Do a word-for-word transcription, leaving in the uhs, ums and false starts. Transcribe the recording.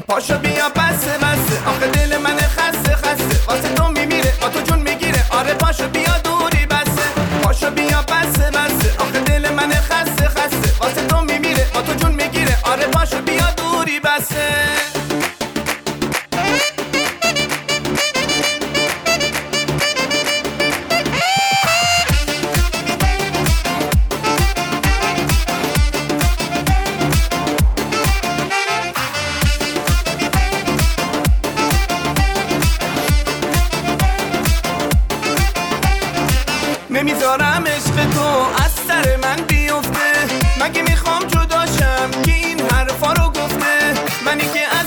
پاشو بیا بسه بسه، آخه دل من خسته خسته، واسه تو میمیره با تو جون میگیره. آره پاشو بیا دوری بسه، پاشو بیا بسه بسه، آخه دل من خسته خسته، واسه تو میمیره با تو جون میگیره. آره پاشو بیا دوری بسه. نمیذارم عشق تو از سر من بیفته، مگه میخوام جداشم که این حرفا رو گفته. منی که